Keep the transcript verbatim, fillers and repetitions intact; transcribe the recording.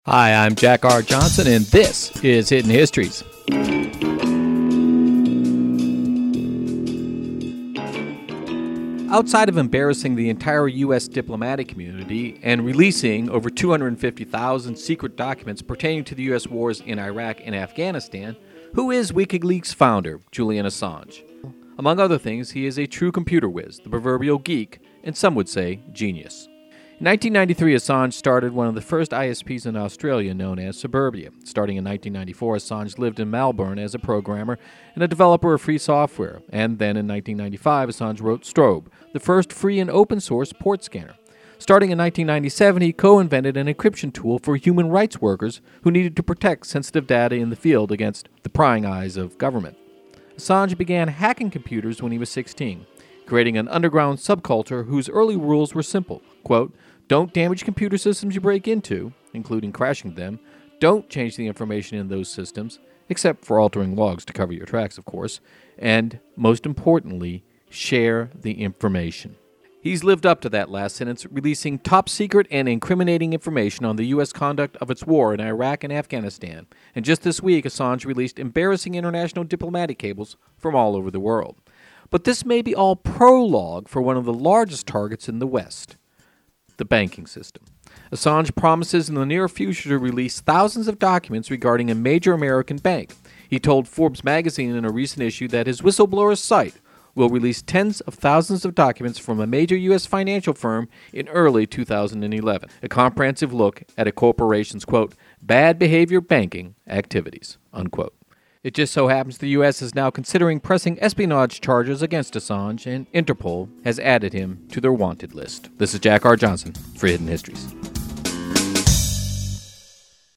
Hi, I'm Jack R. Johnson, and this is Hidden Histories. Outside of embarrassing the entire U S diplomatic community and releasing over two hundred fifty thousand secret documents pertaining to the U S wars in Iraq and Afghanistan, who is WikiLeaks founder, Julian Assange? Among other things, he is a true computer whiz, the proverbial geek, and some would say genius. In nineteen ninety-three, Assange started one of the first I S Ps in Australia known as Suburbia. Starting in nineteen ninety-four, Assange lived in Melbourne as a programmer and a developer of free software. And then in nineteen ninety-five, Assange wrote Strobe, the first free and open-source port scanner. Starting in nineteen ninety-seven, he co-invented an encryption tool for human rights workers who needed to protect sensitive data in the field against the prying eyes of government. Assange began hacking computers when he was sixteen, creating an underground subculture whose early rules were simple. Quote, "Don't damage computer systems you break into, including crashing them. Don't change the information in those systems, except for altering logs to cover your tracks, of course. And, most importantly, share the information." He's lived up to that last sentence, releasing top-secret and incriminating information on the U S conduct of its war in Iraq and Afghanistan. And just this week, Assange released embarrassing international diplomatic cables from all over the world. But this may be all prologue for one of the largest targets in the West, the banking system. Assange promises in the near future to release thousands of documents regarding a major American bank. He told Forbes magazine in a recent issue that his whistleblower site will release tens of thousands of documents from a major U S financial firm in early two thousand eleven, a comprehensive look at a corporation's, quote, bad behavior banking activities, unquote. It just so happens the U S is now considering pressing espionage charges against Assange, and Interpol has added him to their wanted list. This is Jack R. Johnson for Hidden Histories.